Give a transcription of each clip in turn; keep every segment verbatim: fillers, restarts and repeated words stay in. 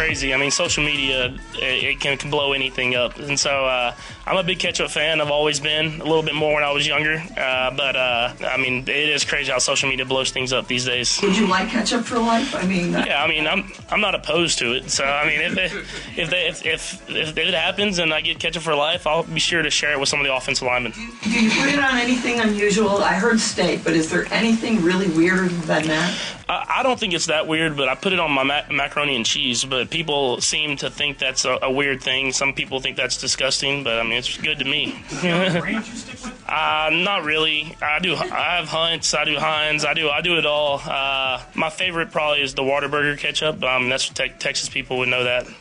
crazy. I mean, social media, it, it can, can blow anything up. And so uh, I'm a big ketchup fan. I've always been, a little bit more when I was younger. Uh, but, uh, I mean, it is crazy how social media blows things up these days. Would you like ketchup for life? I mean... That- yeah, I mean, I'm I'm not opposed to it. So, I mean, if it, if, they, if, if, if it happens and I get ketchup for life, I'll be sure to share it with some of the offensive linemen. Do you put it on anything unusual? I heard steak, but is there anything really weirder than that? I, I don't think it's that weird, but I put it on my mac- macaroni and cheese. But people seem to think that's a, a weird thing. Some people think that's disgusting, but I mean, it's good to me. uh, not really. I do. I have Hunt's. I do Heinz. I do. I do it all. Uh, my favorite probably is the Whataburger ketchup. Um, that's te- Texas people would know that.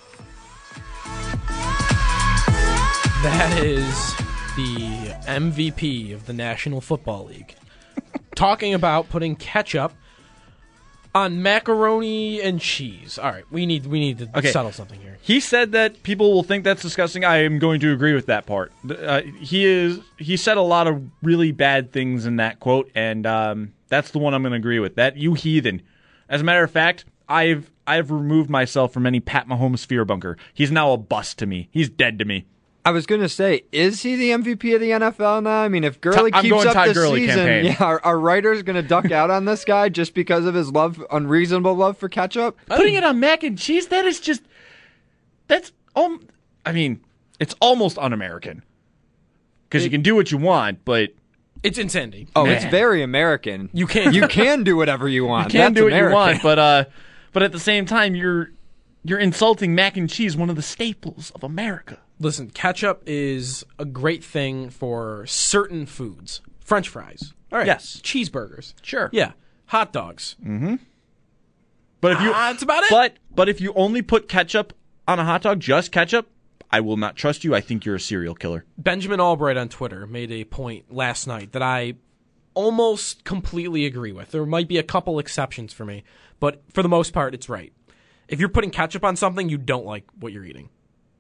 That is the M V P of the National Football League. Talking about putting ketchup on macaroni and cheese. All right, we need we need to okay. settle something here. He said that people will think that's disgusting. I am going to agree with that part. Uh, he is he said a lot of really bad things in that quote, and um, that's the one I'm going to agree with. That you heathen. As a matter of fact, I've I've removed myself from any Pat Mahomes fear bunker. He's now a bust to me. He's dead to me. I was going to say, is he the M V P of the N F L now? I mean, if Gurley I'm keeps up Todd this Gurley season, campaign. yeah, our, our writers going to duck out on this guy just because of his love, unreasonable love for ketchup? Putting it on mac and cheese, that is just, that's, um, I mean, it's almost un-American. Because you can do what you want, but... It's insanity. Oh, Man. it's very American. You can You can do whatever you want. You can That's do what American. you want, but uh, but at the same time, you're you're insulting mac and cheese, one of the staples of America. Listen, ketchup is a great thing for certain foods. French fries. All right. Yes. Cheeseburgers. Sure. Yeah. Hot dogs. Mm-hmm. But if you, Ah, that's about it. But but if you only put ketchup on a hot dog, just ketchup, I will not trust you. I think you're a serial killer. Benjamin Albright on Twitter made a point last night that I almost completely agree with. There might be a couple exceptions for me, but for the most part, it's right. If you're putting ketchup on something, you don't like what you're eating.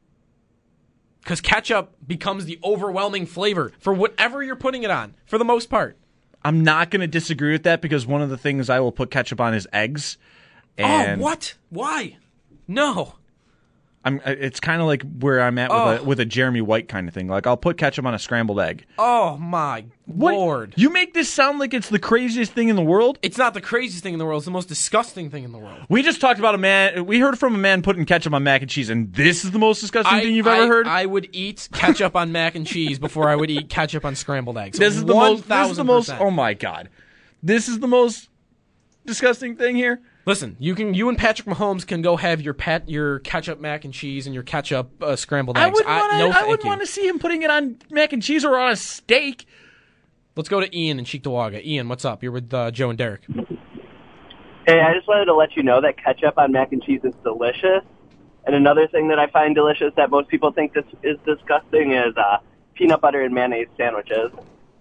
Because ketchup becomes the overwhelming flavor for whatever you're putting it on, for the most part. I'm not going to disagree with that because one of the things I will put ketchup on is eggs. And oh, what? Why? No. I'm, it's kind of like where I'm at with, Oh. a, with a Jeremy White kind of thing. Like, I'll put ketchup on a scrambled egg. Oh, my What? Lord. You make this sound like it's the craziest thing in the world? It's not the craziest thing in the world. It's the most disgusting thing in the world. We just talked about a man. We heard from a man putting ketchup on mac and cheese, and this is the most disgusting I, thing you've I, ever heard? I would eat ketchup on mac and cheese before I would eat ketchup on scrambled eggs. This is the most. This is the most. one thousand percent. Oh my god, this is the most disgusting thing here. Listen, you can. You and Patrick Mahomes can go have your pat, your ketchup mac and cheese and your ketchup uh, scrambled eggs. I wouldn't want to. no, I thank wouldn't you. want to see him putting it on mac and cheese or on a steak. Let's go to Ian in Cheektowaga. Ian, what's up? You're with uh, Joe and Derek. Hey, I just wanted to let you know that ketchup on mac and cheese is delicious. And another thing that I find delicious that most people think this is disgusting is uh, peanut butter and mayonnaise sandwiches.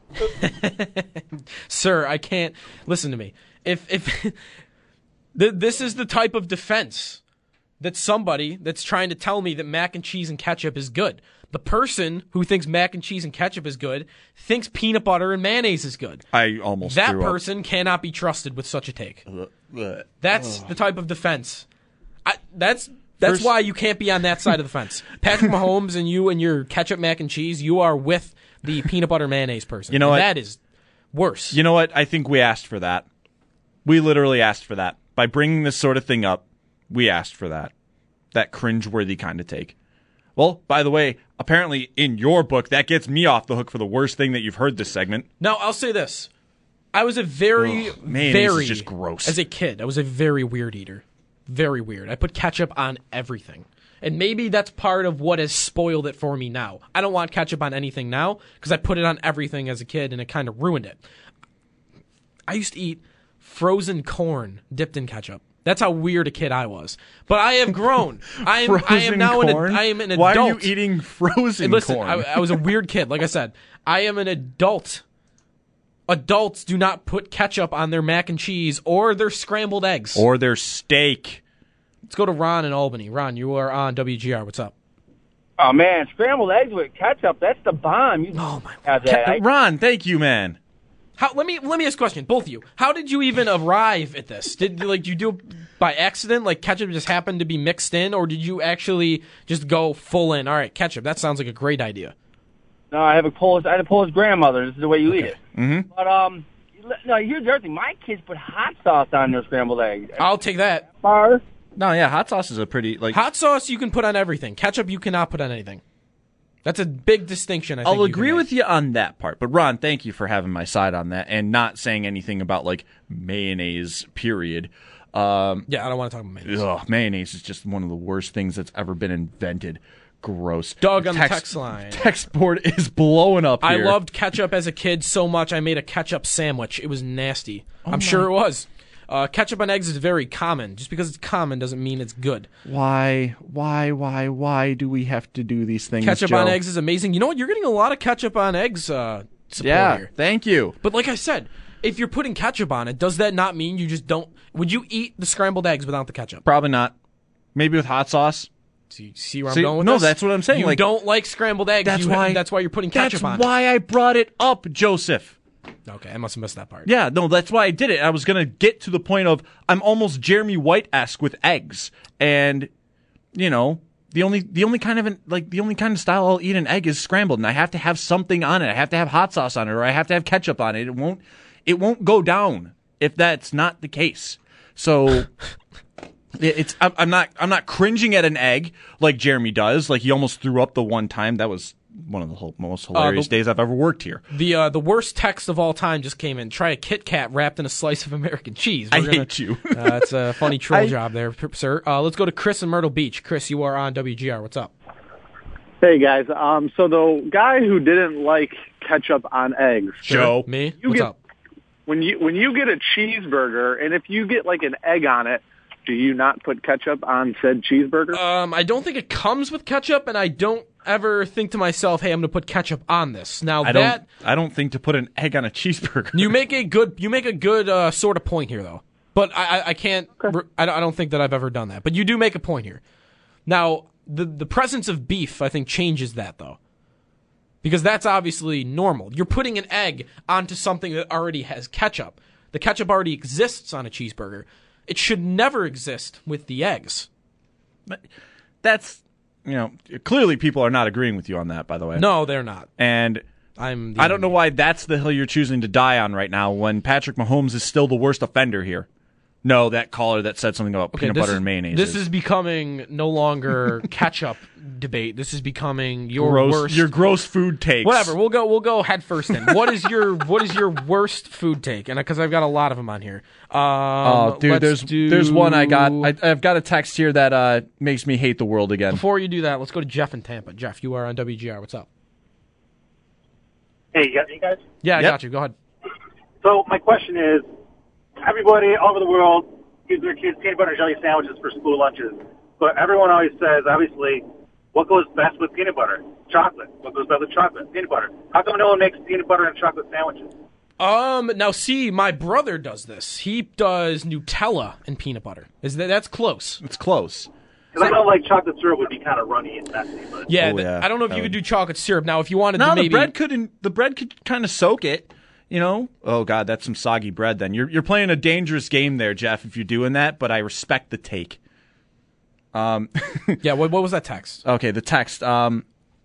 Sir, I can't. Listen to me. If if th- this is the type of defense that somebody that's trying to tell me that mac and cheese and ketchup is good. The person who thinks mac and cheese and ketchup is good thinks peanut butter and mayonnaise is good. I almost That threw up. person cannot be trusted with such a take. Ugh. That's the type of defense. I, that's that's First- why you can't be on that side of the fence. Patrick Mahomes and you and your ketchup mac and cheese, you are with the peanut butter mayonnaise person. You know And what? That is worse. You know what? I think we asked for that. We literally asked for that. By bringing this sort of thing up, we asked for that. That cringeworthy kind of take. Well, by the way, apparently in your book, that gets me off the hook for the worst thing that you've heard this segment. Now, I'll say this. I was a very, Ugh, mayonnaise is very, just gross. as a kid, I was a very weird eater. Very weird. I put ketchup on everything. And maybe that's part of what has spoiled it for me now. I don't want ketchup on anything now because I put it on everything as a kid and it kind of ruined it. I used to eat frozen corn dipped in ketchup. That's how weird a kid I was. But I have grown. I am. I am Frozen now an. corn? I am an adult. Why are you eating frozen Listen, corn? I, I was a weird kid. Like I said, I am an adult. Adults do not put ketchup on their mac and cheese or their scrambled eggs. Or their steak. Let's go to Ron in Albany. Ron, you are on W G R. What's up? Oh, man, scrambled eggs with ketchup, that's the bomb. You Oh, my have that. I- Ron, thank you, man. How? Let me let me ask a question. Both of you. How did you even arrive at this? Did like you do? by accident? Like ketchup just happened to be mixed in, or did you actually just go full in? All right, ketchup. That sounds like a great idea. No, I have a Polish. I had a Polish grandmother. This is the way you Okay. eat it. Mm-hmm. But um, no. Here's the other thing. My kids put hot sauce on their scrambled eggs. I'll take that. Bar. No, yeah, hot sauce is a pretty like. Hot sauce you can put on everything. Ketchup you cannot put on anything. That's a big distinction. I think I'll you can agree make. with you on that part, but Ron, thank you for having my side on that and not saying anything about like mayonnaise. Period. Um, Yeah, I don't want to talk about mayonnaise. ugh, mayonnaise is just one of the worst things that's ever been invented. Gross. Doug on the text line. Text board is blowing up I here. loved ketchup as a kid so much I made a ketchup sandwich. It was nasty. Oh I'm sure it was. Uh, ketchup on eggs is very common. Just because it's common doesn't mean it's good. Why, why, why, why do we have to do these things? Ketchup Joe? on eggs is amazing. You know what? You're getting a lot of ketchup on eggs uh, support Yeah, here. thank you. But like I said, if you're putting ketchup on it, does that not mean you just don't... Would you eat the scrambled eggs without the ketchup? Probably not. Maybe with hot sauce. See, see where See, I'm going with no, this? that's what I'm saying. You Like, don't like scrambled eggs. that's You- why- That's why you're putting ketchup That's on why I brought it up, Joseph. it. Okay, I must have missed that part. Yeah, no, that's why I did it. I was gonna get to the point of I'm almost Jeremy White-esque with eggs, and you know, the only the only kind of an, like the only kind of style I'll eat an egg is scrambled, and I have to have something on it. I have to have hot sauce on it, or I have to have ketchup on it. It won't it won't go down if that's not the case. So. It's I'm I'm not I'm not cringing at an egg like Jeremy does. Like he almost threw up the one time. That was one of the whole, most hilarious the- days I've ever worked here. The uh, the worst text of all time just came in. Try a Kit Kat wrapped in a slice of American cheese. I We're gonna- hate you. uh, it's a funny troll I- job there, p- sir. Uh, let's go to Chris in Myrtle Beach. Chris, you are on W G R. What's up? Hey guys, um, so the guy who didn't like ketchup on eggs, Joe. Me? You What's get- up? when you when you get a cheeseburger and if you get like an egg on it, do you not put ketchup on said cheeseburger? Um, I don't think it comes with ketchup, and I don't ever think to myself, "Hey, I'm going to put ketchup on this." Now I that don't I don't think to put an egg on a cheeseburger. you make a good you make a good uh, sort of point here, though. But I, I, I can't. I don't, I don't think that I've ever done that. But you do make a point here. Now, the the presence of beef, I think, changes that though, because that's obviously normal. You're putting an egg onto something that already has ketchup. The ketchup already exists on a cheeseburger. It should never exist with the eggs. That's you know clearly people are not agreeing with you on that. By the way, No, they're not. and I'm. The I don't know enemy. why that's the hill you're choosing to die on right now when Patrick Mahomes is still the worst offender here. No, that caller that said something about peanut this butter is- and mayonnaise. This is becoming no longer ketchup debate. This is becoming your gross. worst. Your gross food takes. Whatever. We'll go. We'll go head first. In what is your what is your worst food take? And because I've got a lot of them on here. Um, Oh, dude, let's there's do- there's one I got. I, I've got a text here that uh, makes me hate the world again. Before you do that, let's go to Jeff in Tampa. Jeff, you are on W G R. What's up? Hey, you got me, guys? Yeah, I Yep. got you. Go ahead. So my question is, everybody all over the world gives their kids peanut butter and jelly sandwiches for school lunches. But everyone always says, obviously, what goes best with peanut butter? Chocolate. What goes best with chocolate? Peanut butter. How come no one makes peanut butter and chocolate sandwiches? Um. Now, see, my brother does this. He does Nutella and peanut butter. Is that that's close? It's close. Because I know, like, chocolate syrup would be kind of runny and messy. But Yeah. Oh, th- yeah. I don't know if That you would- could do chocolate syrup. Now, if you wanted No, to the maybe bread could the bread could kind of soak it. You know. Oh God, that's some soggy bread. Then you're you're playing a dangerous game there, Jeff. If you're doing that, but I respect the take. Um. yeah. What, what was that text? Okay, the text. Um,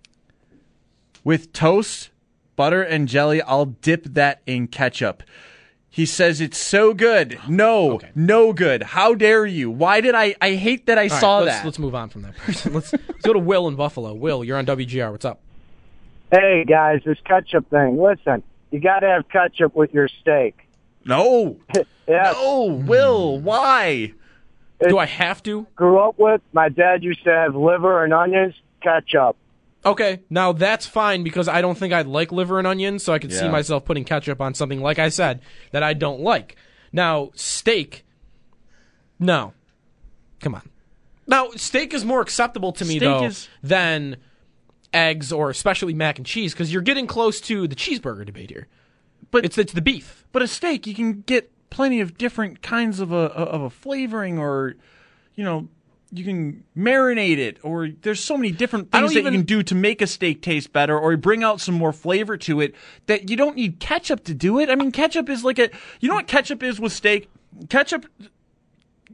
with toast, butter, and jelly, I'll dip that in ketchup. He says it's so good. No, Okay. no good. How dare you? Why did I? I hate that I All right, saw let's, that. Let's move on from that person. Let's, let's go to Will in Buffalo. Will, you're on W G R. What's up? Hey guys, this ketchup thing. Listen, you got to have ketchup with your steak. No, Yeah, no, Will. Why? Do I have to? grew up with. My dad used to have liver and onions, ketchup. Okay, now that's fine because I don't think I'd like liver and onions, so I could see Yeah. myself putting ketchup on something, like I said, that I don't like. Now, steak, no. Come on. Now, steak is more acceptable to me, Steak though, is- than eggs or especially mac and cheese, because you're getting close to the cheeseburger debate here. But It's, it's the beef. But a steak, you can get plenty of different kinds of a of a flavoring, or you know, you can marinate it, or there's so many different I things don't that even- you can do to make a steak taste better, or bring out some more flavor to it. That you don't need ketchup to do it. I mean, ketchup is like a. You know what ketchup is with steak? Ketchup.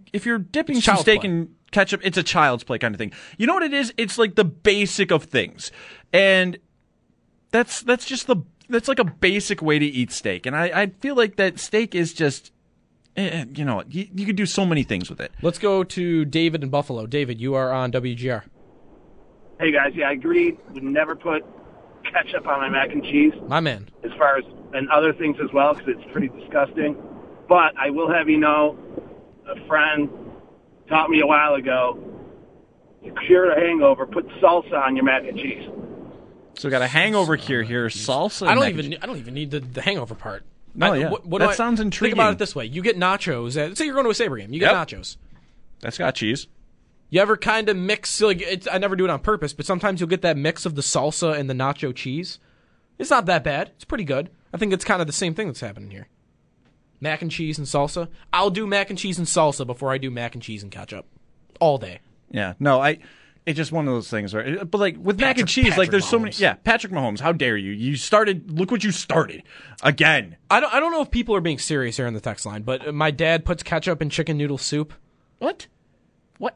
if you're dipping It's some child's steak play. in ketchup, it's a child's play kind of thing. You know what it is? It's like the basic of things, and that's that's just the that's like a basic way to eat steak. And I, I feel like that steak is just, eh, you know, you, you could do so many things with it. Let's go to David in Buffalo. David, you are on W G R. Hey guys, yeah, I agree. Would never put ketchup on my mac and cheese. My man. As far as and other things as well, because it's pretty disgusting. But I will have you know, a friend taught me a while ago to cure a hangover, put salsa on your mac and cheese. So we got a hangover cure here, salsa. I don't mac and even. I don't even need the, the hangover part. No, I, yeah. What, what That do I- sounds intriguing. Think about it this way: you get nachos. At, say you're going to a Sabre game. You get Yep. nachos. That's got cheese. You ever kind of mix? Like it's, I never do it on purpose, but sometimes you'll get that mix of the salsa and the nacho cheese. It's not that bad. It's pretty good. I think it's kind of the same thing that's happening here. Mac and cheese and salsa. I'll do mac and cheese and salsa before I do mac and cheese and ketchup. All day. Yeah, no, I. It's just one of those things where, but like with mac and Patrick- cheese, like Patrick there's so many. Mahomes. Yeah, Patrick Mahomes. How dare you? You started. Look what you started again. I don't. I don't know if people are being serious here on the text line, but my dad puts ketchup in chicken noodle soup. What? What?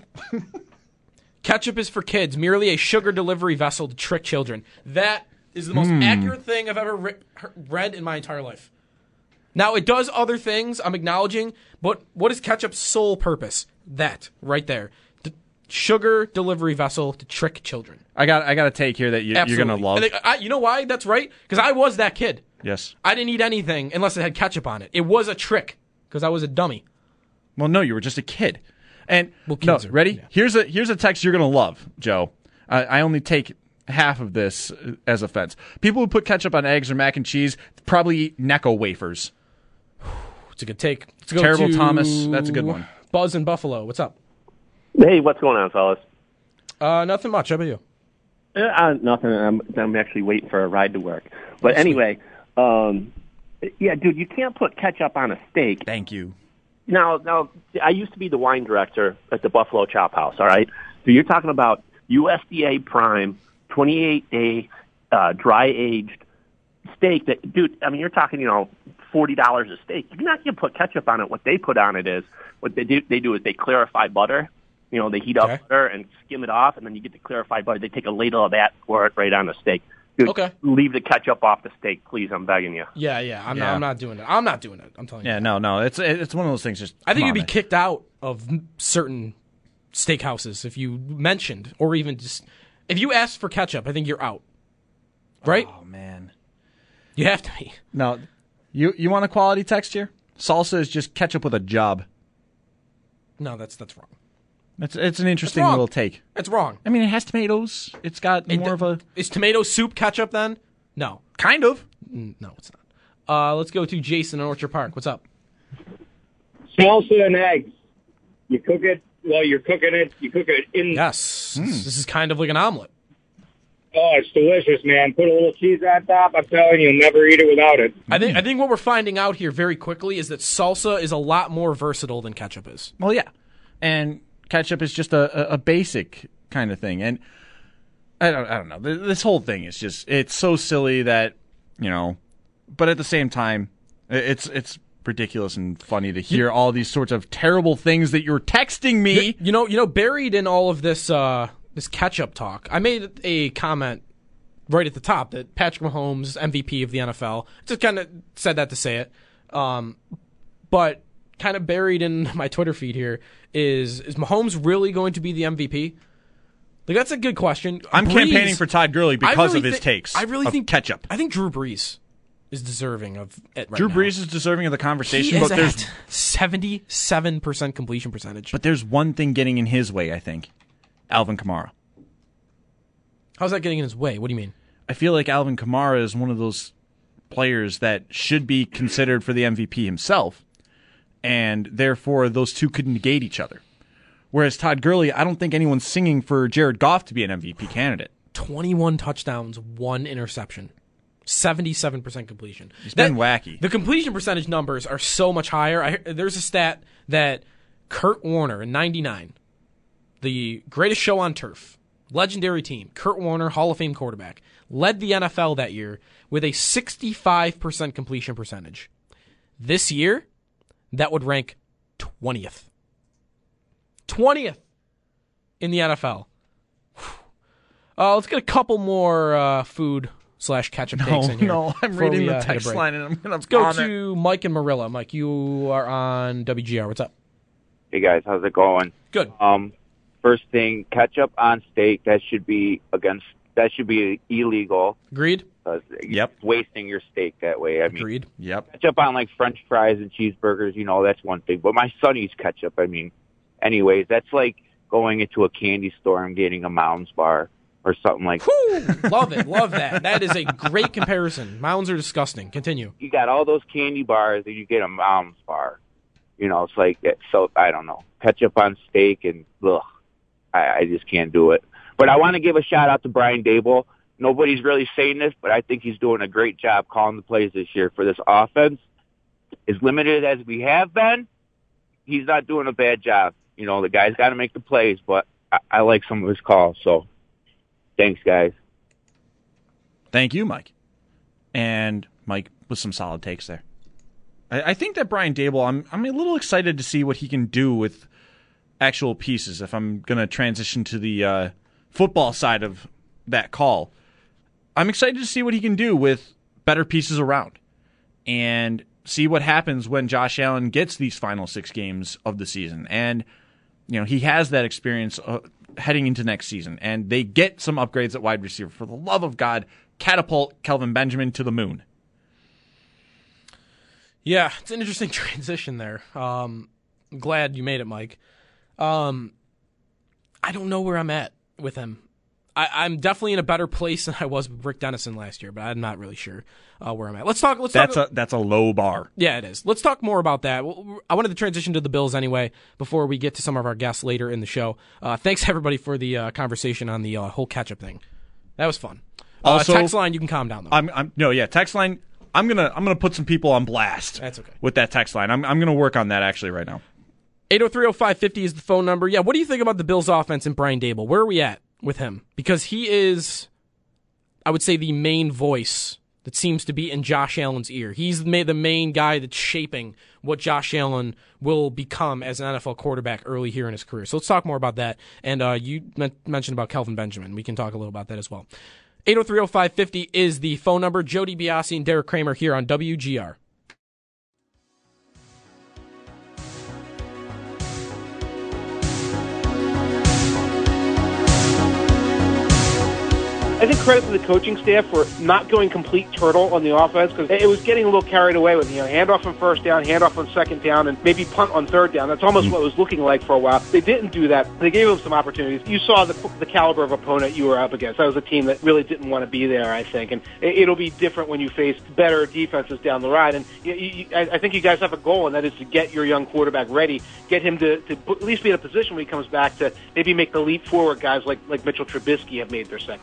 Ketchup is for kids, merely a sugar delivery vessel to trick children. That is the most Hmm. accurate thing I've ever re- read in my entire life. Now, it does other things, I'm acknowledging, but what is ketchup's sole purpose? That, right there. The sugar delivery vessel to trick children. I got. I got a take here that you, you're Absolutely. gonna love. And I, I- you know why that's right? Because I was that kid. Yes. I didn't eat anything unless it had ketchup on it. It was a trick, because I was a dummy. Well, no, you were just a kid. And Well, no, kids are- ready? yeah. Here's a here's a text you're gonna love, Joe. I, I only take half of this as offense. People who put ketchup on eggs or mac and cheese probably eat Necco wafers. It's a good take. Let's go Terrible to Thomas. That's a good one. Buzz in Buffalo. What's up? Hey, what's going on, fellas? Uh, nothing much. How about you? Uh, uh, nothing. I'm, I'm actually waiting for a ride to work. But anyway, um, yeah, dude, you can't put ketchup on a steak. Thank you. Now, now, I used to be the wine director at the Buffalo Chop House. All right, so you're talking about U S D A prime, twenty-eight day uh, dry aged steak. That, dude, I mean, you're talking, you know, forty dollars a steak. You're not going to put ketchup on it. What they put on it is what they do. They do is they clarify butter. You know, they heat up Okay. butter and skim it off, and then you get the clarified butter. They take a ladle of that, pour it right on the steak. Dude, Okay. leave the ketchup off the steak, please. I'm begging you. Yeah, yeah. I'm, Yeah. Not, I'm not doing it. I'm not doing it. I'm telling you. Yeah, no, no. It's it's one of those things. Just I think come you'd on, be man. kicked out of certain steakhouses if you mentioned or even just if you asked for ketchup. I think you're out. Right? Oh man, You have to be. no. You you want a quality text here? Salsa is just ketchup with a job. No, that's that's wrong. It's it's an interesting wrong. little take. That's wrong. I mean, it has tomatoes. It's got It- more of a Is tomato soup ketchup then? No. kind of. Mm, No, it's not. Uh, let's go to Jason in Orchard Park. What's up? Salsa and eggs. You cook it while you're cooking it. You cook it in. Yes. This is kind of like an omelet. Oh, it's delicious, man. Put a little cheese on top. I'm telling you, you'll never eat it without it. I think I think what we're finding out here very quickly is that salsa is a lot more versatile than ketchup is. Well, yeah, and ketchup is just a, a, a basic kind of thing, and I don't I don't know. Th- This whole thing is just it's so silly that you know, but at the same time, i- it's it's ridiculous and funny to hear all these sorts of terrible things that you're texting me. You, you know, you know, buried in all of this uh, this ketchup talk, I made a comment right at the top that Patrick Mahomes, M V P of the N F L, just kind of said that to say it. Um, but kind of buried in my Twitter feed here is is Mahomes really going to be the M V P? Like that's a good question. I'm Breeze- campaigning for Todd Gurley I because really of his thi- takes. I really of think ketchup. I think Drew Brees is deserving of it right Drew now. Brees is deserving of the conversation, He is but there's at seventy-seven percent completion percentage. but there's one thing getting in his way. I think Alvin Kamara. How's that getting in his way? What do you mean? I feel like Alvin Kamara is one of those players that should be considered for the M V P himself, and therefore those two could negate each other. Whereas Todd Gurley, I don't think anyone's singing for Jared Goff to be an M V P candidate. twenty-one touchdowns, one interception, seventy-seven percent completion. He's That- been wacky. The completion percentage numbers are so much higher. I, there's a stat that Kurt Warner in ninety-nine, the greatest show on turf, legendary team, Kurt Warner, Hall of Fame quarterback, led the N F L that year with a sixty-five percent completion percentage. This year, that would rank twentieth. twentieth in the N F L. Uh, let's get a couple more uh, food slash ketchup No, takes in here. no, I'm before reading we, the uh, hit a text break. line and I'm gonna Let's go vomit. to Mike and Marilla. Mike, you are on W G R. What's up? Hey guys, how's it going? Good. Um, first thing, ketchup on steak. That should be against. That should be illegal. Agreed. Uh, yep. Wasting your steak that way. I mean, Agreed. Yep. Ketchup on like French fries and cheeseburgers. You know, that's one thing. But my son eats ketchup. I mean, anyways, that's like going into a candy store and getting a Mounds bar or something like that. Whew, love it. Love that. That is a great comparison. Mounds are disgusting. Continue. You got all those candy bars and you get a Mounds bar. You know, it's like, so I don't know. Ketchup on steak and, ugh, I, I just can't do it. But I want to give a shout out to Brian Dable. Nobody's really saying this, but I think he's doing a great job calling the plays this year for this offense. As limited as we have been, he's not doing a bad job. You know, the guy's got to make the plays, but I, I like some of his calls. So, thanks, guys. Thank you, Mike. And Mike with some solid takes there. I, I think that Brian Dable, I'm I'm a little excited to see what he can do with actual pieces if I'm going to transition to the uh, football side of that call. I'm excited to see what he can do with better pieces around and see what happens when Josh Allen gets these final six games of the season. And, you know, he has that experience uh, heading into next season. And they get some upgrades at wide receiver. For the love of God, catapult Kelvin Benjamin to the moon. Yeah, it's an interesting transition there. Um, I'm glad you made it, Mike. Um, I don't know where I'm at with him. I, I'm definitely in a better place than I was with Rick Dennison last year, but I'm not really sure uh, where I'm at. Let's talk. Let's that's talk. a that's a low bar. Yeah, it is. Let's talk more about that. I wanted to transition to the Bills anyway before we get to some of our guests later in the show. Uh, thanks everybody for the uh, conversation on the uh, whole catch-up thing. That was fun. Uh, Also, text line, you can calm down though. I'm, I'm no, yeah, text line. I'm gonna I'm gonna put some people on blast. That's okay. With that text line, I'm I'm gonna work on that actually right now. eight oh three oh five five oh is the phone number. Yeah, what do you think about the Bills' offense and Brian Dable? Where are we at with him? Because he is, I would say, the main voice that seems to be in Josh Allen's ear. He's the main guy that's shaping what Josh Allen will become as an N F L quarterback early here in his career. So let's talk more about that. And uh, you men- mentioned about Kelvin Benjamin. We can talk a little about that as well. eight oh three oh five five oh is the phone number. Jody Biasi and Derek Kramer here on W G R. I think credit to the coaching staff for not going complete turtle on the offense because it was getting a little carried away with, you know, handoff on first down, handoff on second down, and maybe punt on third down. That's almost mm-hmm. what it was looking like for a while. They didn't do that. They gave them some opportunities. You saw the, the caliber of opponent you were up against. That was a team that really didn't want to be there, I think. And it, it'll be different when you face better defenses down the ride. And you, you, I think you guys have a goal, and that is to get your young quarterback ready, get him to, to at least be in a position when he comes back to maybe make the leap forward guys like, like Mitchell Trubisky have made their second.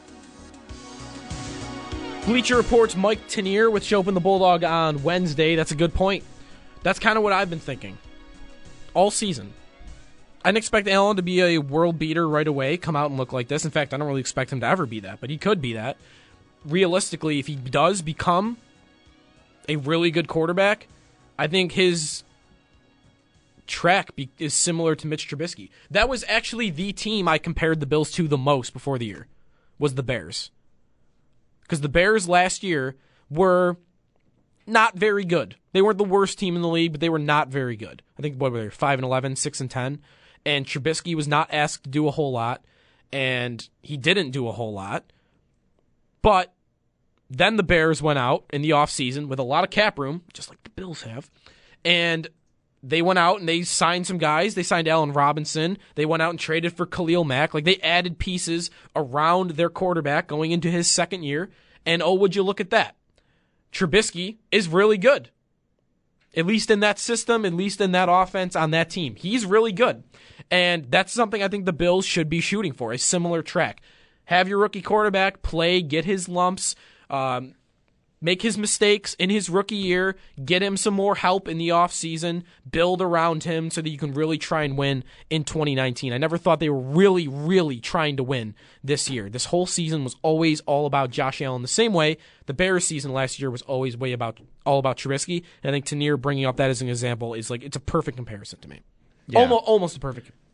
Bleacher Report's Mike Tanier with Chopin the Bulldog on Wednesday. That's a good point. That's kind of what I've been thinking all season. I didn't expect Allen to be a world beater right away, come out and look like this. In fact, I don't really expect him to ever be that, but he could be that. Realistically, if he does become a really good quarterback, I think his track be- is similar to Mitch Trubisky. That was actually the team I compared the Bills to the most before the year, was the Bears. Because the Bears last year were not very good. They weren't the worst team in the league, but they were not very good. I think, what were they, five and eleven, six and ten? And Trubisky was not asked to do a whole lot, and he didn't do a whole lot. But then the Bears went out in the offseason with a lot of cap room, just like the Bills have, and they went out and they signed some guys. They signed Allen Robinson. They went out and traded for Khalil Mack. Like, they added pieces around their quarterback going into his second year. And oh, would you look at that? Trubisky is really good. At least in that system, at least in that offense on that team. He's really good. And that's something I think the Bills should be shooting for, a similar track. Have your rookie quarterback play, get his lumps, um, make his mistakes in his rookie year, get him some more help in the offseason, build around him so that you can really try and win in twenty nineteen. I never thought they were really, really trying to win this year. This whole season was always all about Josh Allen. The same way the Bears season last year was always way about all about Trubisky. And I think Tanier bringing up that as an example is like, it's a perfect comparison to me. Yeah. Almost, almost a perfect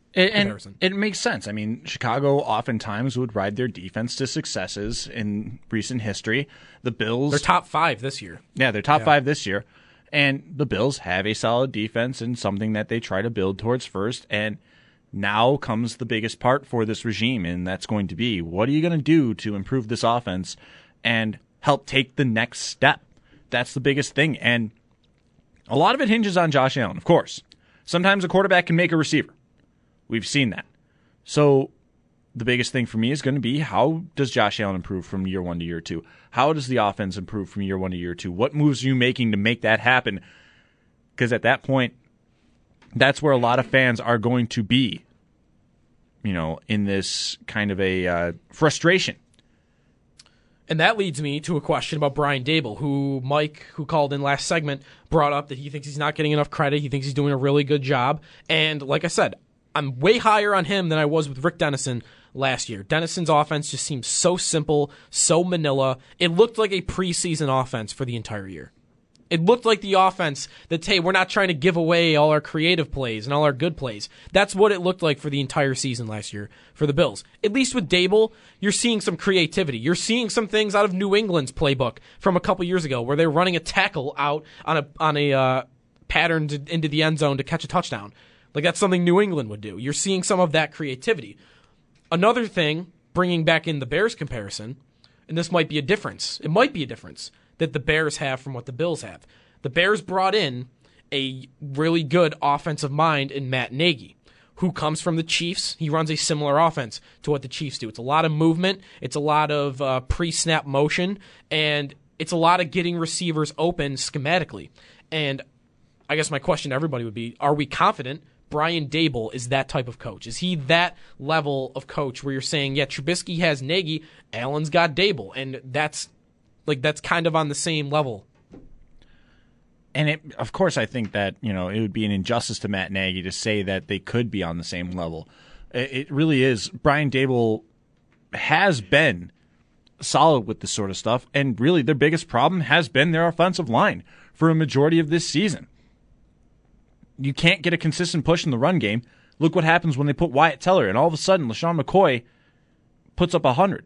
It, and comparison. it makes sense. I mean, Chicago oftentimes would ride their defense to successes in recent history. The Bills... They're top five this year. Yeah, they're top Yeah. five this year. And the Bills have a solid defense and something that they try to build towards first. And now comes the biggest part for this regime, and that's going to be, what are you going to do to improve this offense and help take the next step? That's the biggest thing. And a lot of it hinges on Josh Allen, of course. Sometimes a quarterback can make a receiver. We've seen that. So the biggest thing for me is going to be, how does Josh Allen improve from year one to year two? How does the offense improve from year one to year two? What moves are you making to make that happen? Because at that point, that's where a lot of fans are going to be, you know, in this kind of a uh, frustration. And that leads me to a question about Brian Daboll, who Mike, who called in last segment, brought up that he thinks he's not getting enough credit. He thinks he's doing a really good job. And like I said, I'm way higher on him than I was with Rick Dennison last year. Dennison's offense just seems so simple, so manila. It looked like a preseason offense for the entire year. It looked like the offense that, hey, we're not trying to give away all our creative plays and all our good plays. That's what it looked like for the entire season last year for the Bills. At least with Daboll, you're seeing some creativity. You're seeing some things out of New England's playbook from a couple years ago where they're running a tackle out on a on a uh, pattern to, into the end zone to catch a touchdown. Like, that's something New England would do. You're seeing some of that creativity. Another thing, bringing back in the Bears comparison, and this might be a difference. It might be a difference that the Bears have from what the Bills have. The Bears brought in a really good offensive mind in Matt Nagy, who comes from the Chiefs. He runs a similar offense to what the Chiefs do. It's a lot of movement. It's a lot of uh, pre-snap motion, and it's a lot of getting receivers open schematically. And I guess my question to everybody would be, are we confident Brian Daboll is that type of coach? Is he that level of coach where you're saying, yeah, Trubisky has Nagy, Allen's got Daboll, and that's like that's kind of on the same level? And it, of course, I think that, you know, it would be an injustice to Matt Nagy to say that they could be on the same level. It, it really is. Brian Daboll has been solid with this sort of stuff, and really their biggest problem has been their offensive line for a majority of this season. You can't get a consistent push in the run game. Look what happens when they put Wyatt Teller, and all of a sudden LaShawn McCoy puts up one hundred.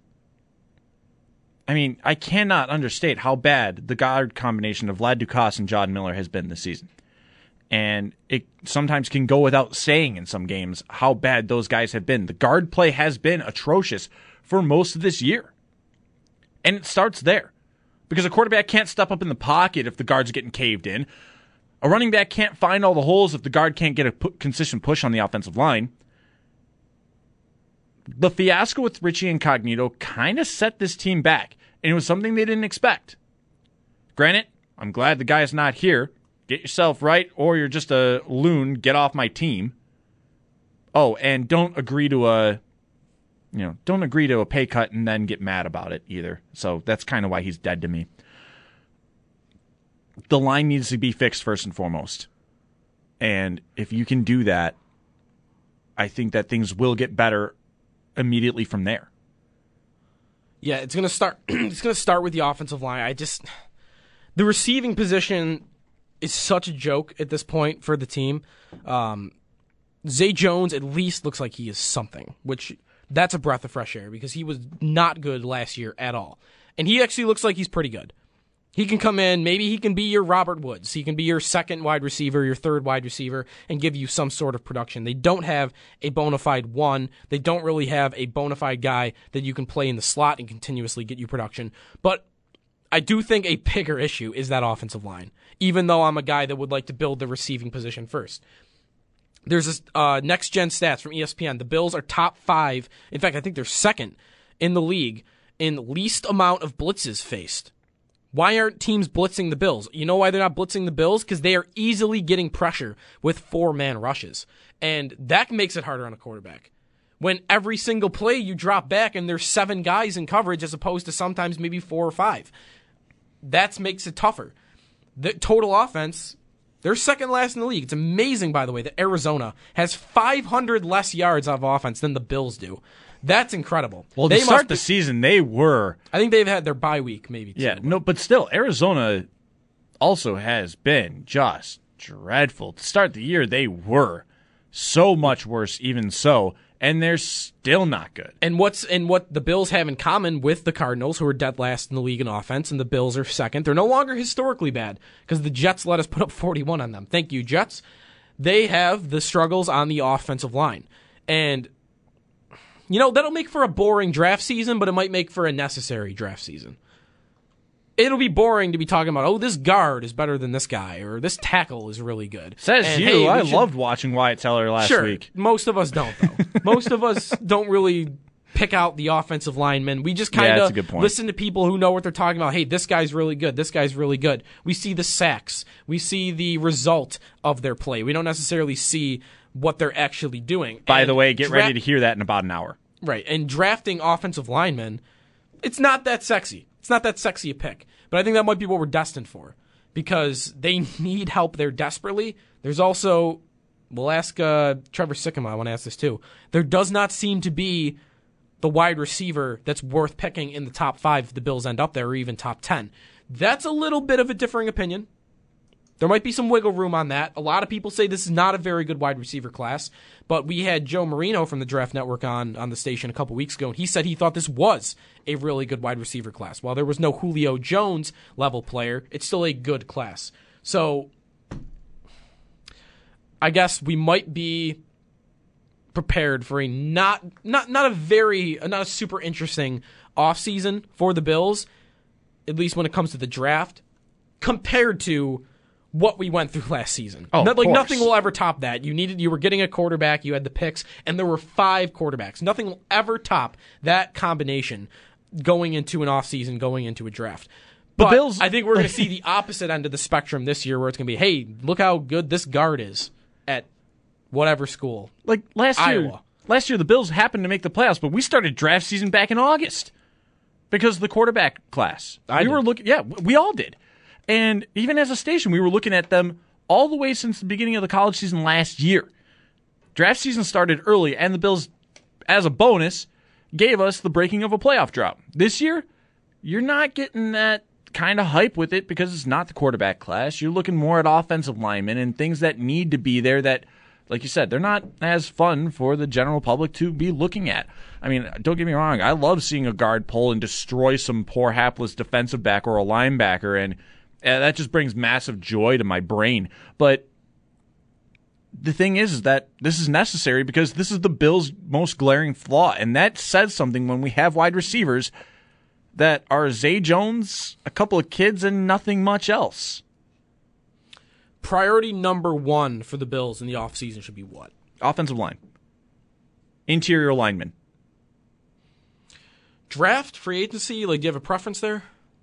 I mean, I cannot understate how bad the guard combination of Vlad Dukas and John Miller has been this season. And it sometimes can go without saying in some games how bad those guys have been. The guard play has been atrocious for most of this year. And it starts there. Because a quarterback can't step up in the pocket if the guard's getting caved in. A running back can't find all the holes if the guard can't get a pu- consistent push on the offensive line. The fiasco with Richie Incognito kind of set this team back, and it was something they didn't expect. Granted, I'm glad the guy's not here. Get yourself right, or you're just a loon. Get off my team. Oh, and don't agree to a, you know, don't agree to a pay cut and then get mad about it either. So that's kind of why he's dead to me. The line needs to be fixed first and foremost. And if you can do that, I think that things will get better immediately from there. Yeah, it's gonna start. It's gonna start with the offensive line. I just the receiving position is such a joke at this point for the team. Um, Zay Jones at least looks like he is something, which that's a breath of fresh air because he was not good last year at all, and he actually looks like he's pretty good. He can come in, maybe he can be your Robert Woods. He can be your second wide receiver, your third wide receiver, and give you some sort of production. They don't have a bona fide one. They don't really have a bona fide guy that you can play in the slot and continuously get you production. But I do think a bigger issue is that offensive line, even though I'm a guy that would like to build the receiving position first. There's this uh, next-gen stats from E S P N. The Bills are top five. In fact, I think they're second in the league in least amount of blitzes faced. Why aren't teams blitzing the Bills? You know why they're not blitzing the Bills? Because they are easily getting pressure with four-man rushes. And that makes it harder on a quarterback. When every single play you drop back and there's seven guys in coverage as opposed to sometimes maybe four or five. That makes it tougher. The total offense, they're second last in the league. It's amazing, by the way, that Arizona has five hundred less yards of offense than the Bills do. That's incredible. Well, to they start be, the season, they were... I think they've had their bye week, maybe, too. Yeah, no, but still, Arizona also has been just dreadful. To start the year, they were so much worse even so, and they're still not good. And what's and what the Bills have in common with the Cardinals, who are dead last in the league in offense, and the Bills are second, they're no longer historically bad because the Jets let us put up forty-one on them. Thank you, Jets. They have the struggles on the offensive line. And, you know, that'll make for a boring draft season, but it might make for a necessary draft season. It'll be boring to be talking about, oh, this guard is better than this guy, or this tackle is really good. Says and, you. hey, I should... loved watching Wyatt Teller last sure, week. Most of us don't, though. Most of us don't really pick out the offensive linemen. We just kind Yeah, of that's a good point. listen to people who know what they're talking about. Hey, this guy's really good. This guy's really good. We see the sacks. We see the result of their play. We don't necessarily see what they're actually doing. By And the way, get dra- ready to hear that in about an hour. Right, and drafting offensive linemen, it's not that sexy. It's not that sexy a pick. But I think that might be what we're destined for because they need help there desperately. There's also, we'll ask uh, Trevor Sikkema, I want to ask this too. There does not seem to be the wide receiver that's worth picking in the top five if the Bills end up there, or even top ten. That's a little bit of a differing opinion. There might be some wiggle room on that. A lot of people say this is not a very good wide receiver class, but we had Joe Marino from the Draft Network on, on the station a couple weeks ago, and he said he thought this was a really good wide receiver class. While there was no Julio Jones level player, it's still a good class. So I guess we might be prepared for a not not not a very not a super interesting offseason for the Bills, at least when it comes to the draft, compared to what we went through last season. Oh, No- of like course. nothing will ever top that. You needed, you were getting a quarterback, you had the picks, and there were five quarterbacks. Nothing will ever top that combination going into an offseason, going into a draft. The But Bills- I think we're going to see the opposite end of the spectrum this year, where it's going to be, hey, look how good this guard is at whatever school. Like last year, Iowa. last year the Bills happened to make the playoffs, but we started draft season back in August because of the quarterback class. I we did. were looking, yeah, we all did. And even as a station, we were looking at them all the way since the beginning of the college season last year. Draft season started early, and the Bills, as a bonus, gave us the breaking of a playoff drought. This year, you're not getting that kind of hype with it because it's not the quarterback class. You're looking more at offensive linemen and things that need to be there that, like you said, they're not as fun for the general public to be looking at. I mean, don't get me wrong. I love seeing a guard pull and destroy some poor hapless defensive back or a linebacker, and uh, that just brings massive joy to my brain. But the thing is, is that this is necessary because this is the Bills' most glaring flaw, and that says something when we have wide receivers that are Zay Jones, a couple of kids, and nothing much else. Priority number one for the Bills in the offseason should be what? Offensive line. Interior lineman. Draft, free agency, like, do you have a preference there?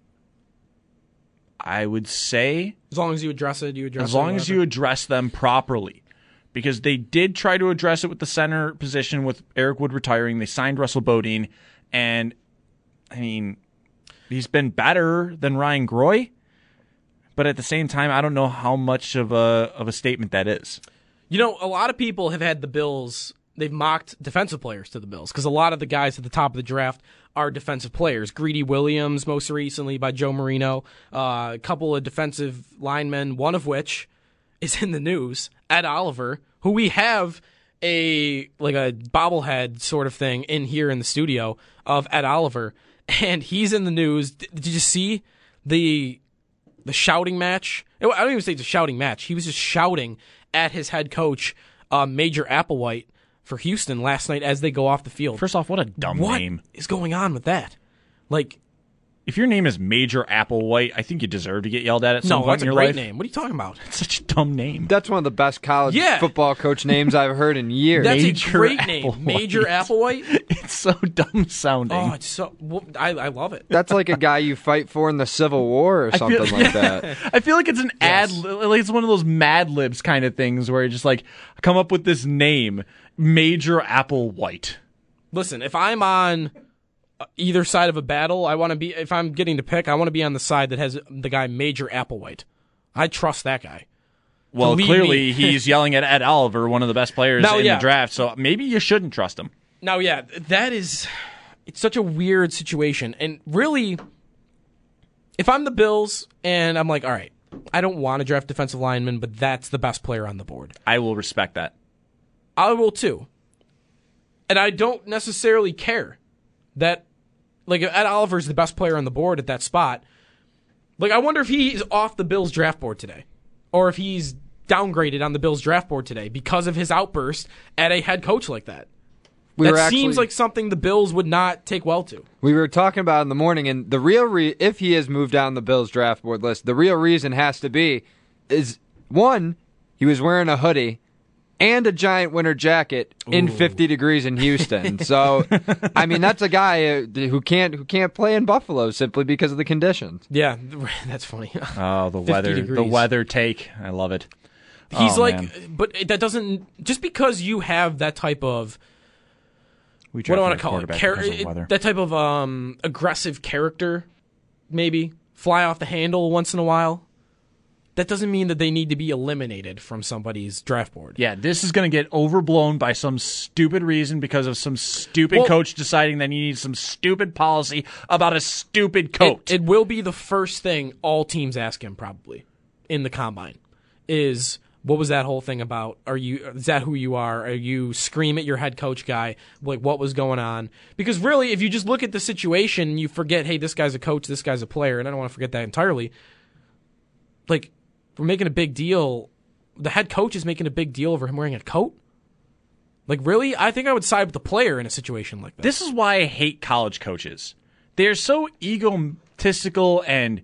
I would say As long as you address it, you address it. as long as whatever. you address them properly. Because they did try to address it with the center position with Eric Wood retiring. They signed Russell Bodine. And, I mean, he's been better than Ryan Groy. But at the same time, I don't know how much of a of a statement that is. You know, a lot of people have had the Bills, they've mocked defensive players to the Bills because a lot of the guys at the top of the draft are defensive players. Greedy Williams, most recently by Joe Marino, uh, a couple of defensive linemen, one of which is in the news, Ed Oliver, who we have a like a bobblehead sort of thing in here in the studio of Ed Oliver, and he's in the news. D- Did you see the the shouting match? I don't even say it's a shouting match. He was just shouting at his head coach, uh, Major Applewhite, for Houston last night as they go off the field. First off, what a dumb What name. is going on with that? Like, If your name is Major Applewhite, I think you deserve to get yelled at at some no, point that's in a your great life. name. What are you talking about? It's such a dumb name. That's one of the best college Yeah. football coach names I've heard in years. That's Major a great name, Applewhite. Major Applewhite. It's so dumb sounding. Oh, it's so. Well, I I love it. That's like a guy you fight for in the Civil War or I feel- something like that. I feel like it's an Yes. ad, like it's one of those Mad Libs kind of things where you just like come up with this name, Major Applewhite. Listen, if I'm on either side of a battle, I want to be. If I'm getting to pick, I want to be on the side that has the guy Major Applewhite. I trust that guy. Well, lead clearly me. he's yelling at Ed Oliver, one of the best players No, in yeah. the draft, so maybe you shouldn't trust him. Now, yeah, that is. It's such a weird situation, and really, if I'm the Bills and I'm like, all right, I don't want to draft defensive lineman, but that's the best player on the board. I will respect that. I will too. And I don't necessarily care that, like, Ed Oliver's the best player on the board at that spot. Like, I wonder if he's off the Bills draft board today, or if he's downgraded on the Bills draft board today because of his outburst at a head coach like that. We that were actually, seems like something the Bills would not take well to. We were talking about it in the morning, and the real re- if he has moved down the Bills draft board list, the real reason has to be is, one, he was wearing a hoodie and a giant winter jacket in Ooh. fifty degrees in Houston. So, I mean, that's a guy uh, who can't who can't play in Buffalo simply because of the conditions. Yeah, that's funny. Oh, the weather, degrees. the weather take. I love it. He's oh, like, man. but that doesn't, just because you have that type of, we what do I want to drafted a call it? quarterback Char- because of weather. that type of um, aggressive character, maybe, fly off the handle once in a while. That doesn't mean that they need to be eliminated from somebody's draft board. Yeah, this is going to get overblown by some stupid reason because of some stupid Well- coach deciding that he needs some stupid policy about a stupid coach. It, it will be the first thing all teams ask him probably in the combine is, what was that whole thing about? Are you is that who you are? Are you scream at your head coach guy? Like, what was going on? Because really, if you just look at the situation, you forget, hey, this guy's a coach, this guy's a player, and I don't want to forget that entirely. Like, we're making a big deal. The head coach is making a big deal over him wearing a coat. Like, really? I think I would side with the player in a situation like that. This is why I hate college coaches. They're so egotistical and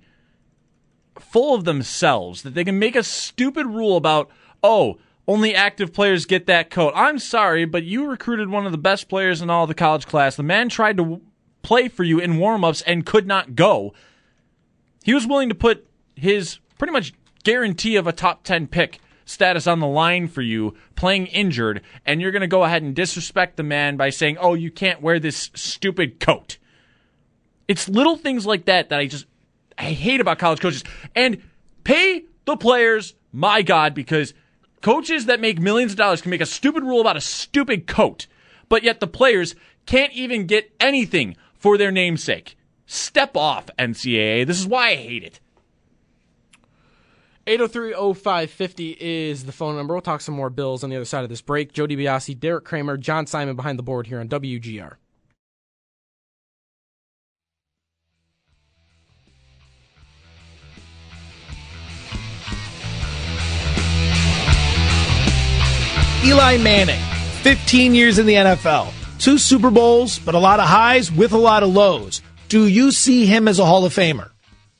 full of themselves that they can make a stupid rule about, oh, only active players get that coat. I'm sorry, but you recruited one of the best players in all the college class. The man tried to w- play for you in warm-ups and could not go. He was willing to put his pretty much guarantee of a top ten pick status on the line for you, playing injured, and you're going to go ahead and disrespect the man by saying, oh, you can't wear this stupid coat. It's little things like that that I just I hate about college coaches. And pay the players, my God, because coaches that make millions of dollars can make a stupid rule about a stupid coat, but yet the players can't even get anything for their namesake. Step off, N C double A. This is why I hate it. eight oh three oh five fifty is the phone number. We'll talk some more Bills on the other side of this break. Joe DiBiase, Derek Kramer, John Simon behind the board here on W G R. Eli Manning, fifteen years in the N F L. Two Super Bowls, but a lot of highs with a lot of lows. Do you see him as a Hall of Famer?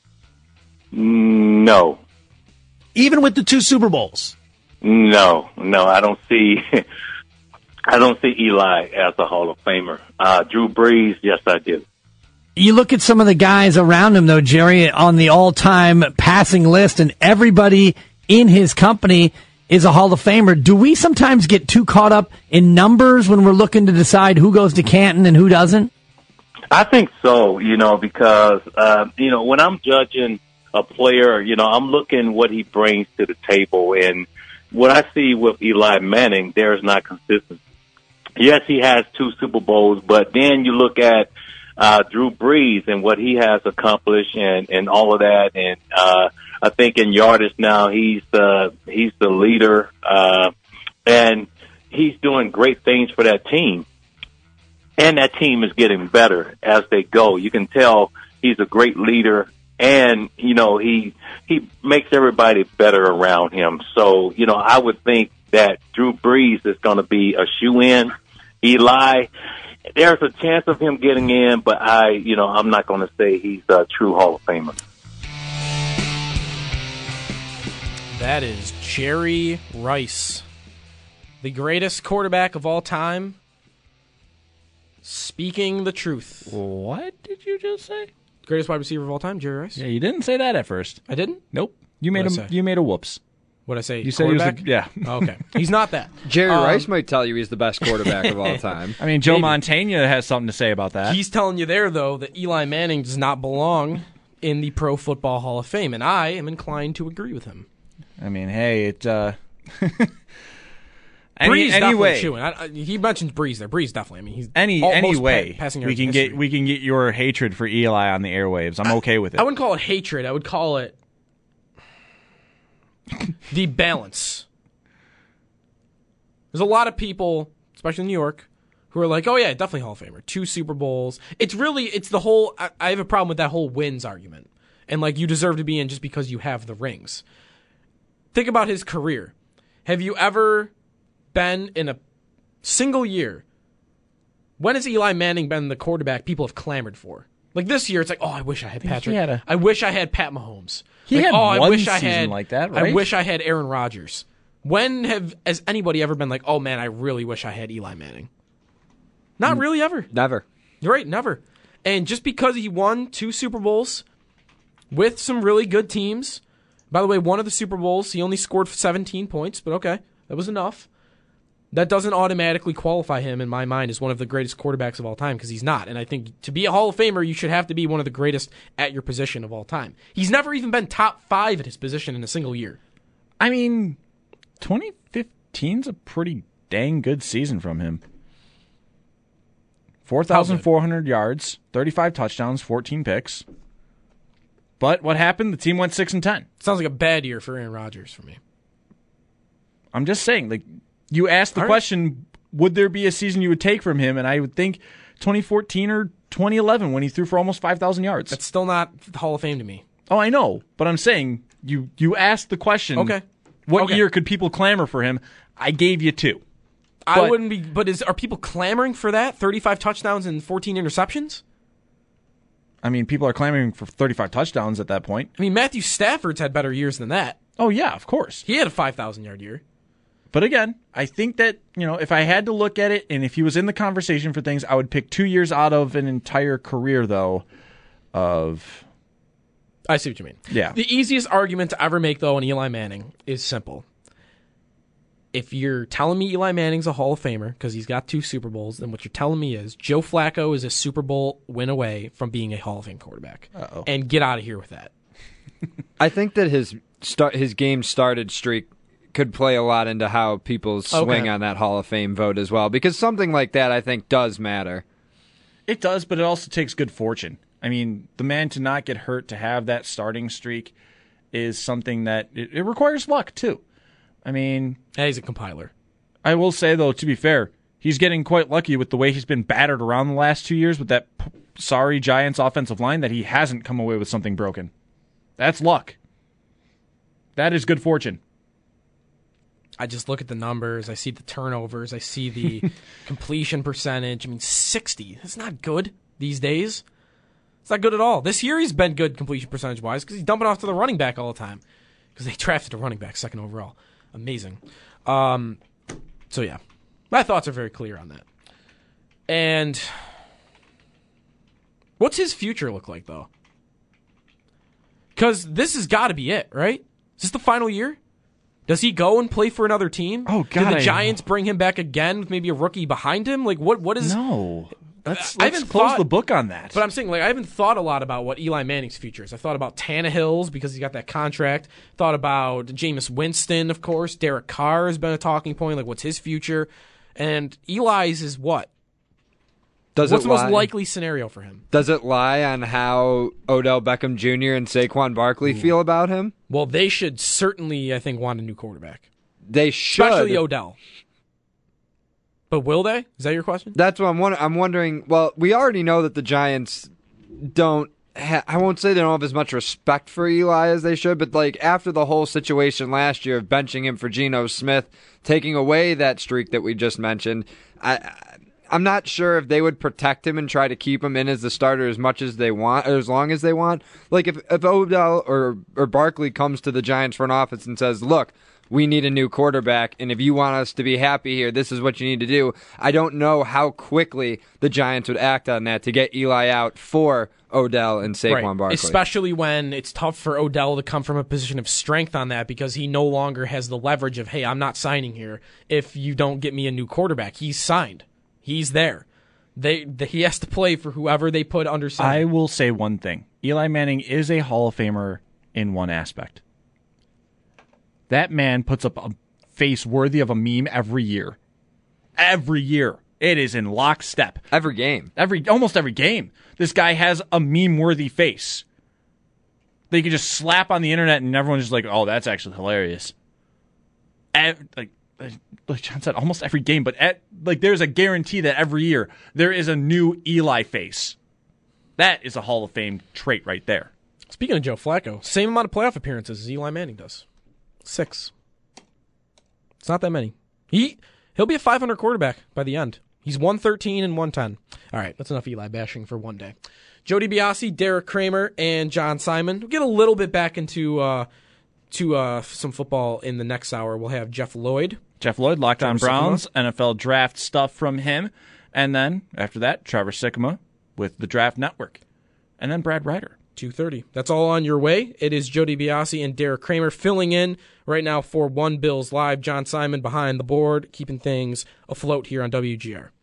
No. Even with the two Super Bowls? No, no, I don't see I don't see Eli as a Hall of Famer. Uh, Drew Brees, yes, I do. You look at some of the guys around him, though, Jerry, on the all-time passing list, and everybody in his company is a Hall of Famer. Do we sometimes get too caught up in numbers when we're looking to decide who goes to Canton and who doesn't? I think so, you know, because, uh, you know, when I'm judging a player, you know, I'm looking what he brings to the table. And what I see with Eli Manning, there is not consistency. Yes, he has two Super Bowls, but then you look at uh, Drew Brees and what he has accomplished and, and all of that. And uh, I think in yardage now, he's the, he's the leader, uh, and he's doing great things for that team. And that team is getting better as they go. You can tell he's a great leader, and, you know, he he makes everybody better around him. So, you know, I would think that Drew Brees is going to be a shoe-in. Eli, there's a chance of him getting in, but I, you know, I'm not going to say he's a true Hall of Famer. That is Jerry Rice, the greatest quarterback of all time, speaking the truth. What did you just say? Greatest wide receiver of all time, Jerry Rice. Yeah, you didn't say that at first. I didn't? Nope. You made What'd a I say? you made a whoops. What'd I say? You said he was a, quarterback? yeah. Oh, okay. He's not that. Jerry Um, Rice might tell you he's the best quarterback of all time. I mean, Joe Maybe. Montana has something to say about that. He's telling you there, though, that Eli Manning does not belong in the Pro Football Hall of Fame, and I am inclined to agree with him. I mean, hey, it. Uh, Breeze any, definitely anyway, chewing. I, I, he mentions Breeze there. Breeze definitely. I mean, he's any all, most anyway, pa- passing we yards can in get history. we can get your hatred for Eli on the airwaves. I'm okay with it. I wouldn't call it hatred. I would call it the balance. There's a lot of people, especially in New York, who are like, oh yeah, definitely Hall of Famer. Two Super Bowls. It's really, it's the whole, I, I have a problem with that whole wins argument. And like, you deserve to be in just because you have the rings. Think about his career. Have you ever been in a single year? When has Eli Manning been the quarterback people have clamored for? Like this year, it's like, oh, I wish I had Patrick. had a- I wish I had Pat Mahomes. He like, had oh, I one wish I season had like that, I right? wish I had Aaron Rodgers. When have has anybody ever been like, oh man, I really wish I had Eli Manning? Not really ever. Never. You're right, never. And just because he won two Super Bowls with some really good teams, by the way, one of the Super Bowls, he only scored seventeen points, but okay, that was enough. That doesn't automatically qualify him, in my mind, as one of the greatest quarterbacks of all time, because he's not. And I think to be a Hall of Famer, you should have to be one of the greatest at your position of all time. He's never even been top five at his position in a single year. I mean, twenty fifteen's a pretty dang good season from him. four thousand four hundred yards, thirty-five touchdowns, fourteen picks. But what happened? The team went six and ten. Sounds like a bad year for Aaron Rodgers for me. I'm just saying, like, you asked the All right. question, would there be a season you would take from him? And I would think twenty fourteen or twenty eleven when he threw for almost five thousand yards. That's still not Hall of Fame to me. Oh, I know. But I'm saying, you, you asked the question, Okay. what Okay. year could people clamor for him? I gave you two. I But- wouldn't be, but is are people clamoring for that? thirty-five touchdowns and fourteen interceptions? I mean, people are clamoring for thirty-five touchdowns at that point. I mean, Matthew Stafford's had better years than that. Oh, yeah, of course. He had a five thousand yard year. But again, I think that, you know, if I had to look at it and if he was in the conversation for things, I would pick two years out of an entire career, though, of... I see what you mean. Yeah. The easiest argument to ever make, though, on Eli Manning is simple. If you're telling me Eli Manning's a Hall of Famer because he's got two Super Bowls, then what you're telling me is Joe Flacco is a Super Bowl win away from being a Hall of Fame quarterback. Uh-oh. And get out of here with that. I think that his start, his game started streak could play a lot into how people swing Okay. on that Hall of Fame vote as well, because something like that I think does matter. It does, but it also takes good fortune. I mean, the man to not get hurt, to have that starting streak, is something that it, it requires luck, too. I mean... Yeah, he's a compiler. I will say, though, to be fair, he's getting quite lucky with the way he's been battered around the last two years with that p- sorry Giants offensive line that he hasn't come away with something broken. That's luck. That is good fortune. I just look at the numbers. I see the turnovers. I see the completion percentage. I mean, sixty. That's not good these days. It's not good at all. This year he's been good completion percentage-wise because he's dumping off to the running back all the time because they drafted a running back second overall. Amazing. Um, so, yeah. My thoughts are very clear on that. And what's his future look like, though? Because this has got to be it, right? Is this the final year? Does he go and play for another team? Oh, God. Do the I- Giants bring him back again with maybe a rookie behind him? Like, what? What is... No. Let's, I let's haven't close thought- the book on that. But I'm saying, like, I haven't thought a lot about what Eli Manning's future is. I thought about Tannehill's because he's got that contract. Thought about Jameis Winston, of course. Derek Carr has been a talking point. Like, what's his future? And Eli's is what? Does What's it the most lie- likely scenario for him? Does it lie on how Odell Beckham Junior and Saquon Barkley feel about him? Well, they should certainly, I think, want a new quarterback. They should. Especially Odell. But will they? Is that your question? That's what I'm wondering. I'm wondering. Well, we already know that the Giants don't. Ha- I won't say they don't have as much respect for Eli as they should, but like after the whole situation last year of benching him for Geno Smith, taking away that streak that we just mentioned, I. I I'm not sure if they would protect him and try to keep him in as the starter as much as they want, or as long as they want. Like if, if Odell or or Barkley comes to the Giants front office and says, "Look, we need a new quarterback, and if you want us to be happy here, this is what you need to do." I don't know how quickly the Giants would act on that to get Eli out for Odell and Saquon Right. Barkley. Especially when it's tough for Odell to come from a position of strength on that because he no longer has the leverage of, hey, I'm not signing here if you don't get me a new quarterback. He's signed. He's there. They, the, he has to play for whoever they put under center. I will say one thing. Eli Manning is a Hall of Famer in one aspect. That man puts up a face worthy of a meme every year. Every year. It is in lockstep. Every game. Every Almost every game. This guy has a meme-worthy face. They can just slap on the internet and everyone's just like, oh, that's actually hilarious. And, like, like John said, almost every game, but at, like there's a guarantee that every year there is a new Eli face. That is a Hall of Fame trait right there. Speaking of Joe Flacco, same amount of playoff appearances as Eli Manning does. Six. It's not that many. He, he'll be a five hundred quarterback by the end. He's one thirteen and one ten. All right, that's enough Eli bashing for one day. Joe DiBiase, Derek Kramer, and John Simon. We'll get a little bit back into uh, to uh, some football in the next hour. We'll have Jeff Lloyd. Jeff Lloyd, Locked On Trevor Browns, Sikkema. N F L draft stuff from him. And then, after that, Trevor Sikkema with the Draft Network. And then Brad Ryder. two thirty. That's all on your way. It is Joe DiBiase and Derek Kramer filling in right now for One Bills Live. John Simon behind the board, keeping things afloat here on W G R.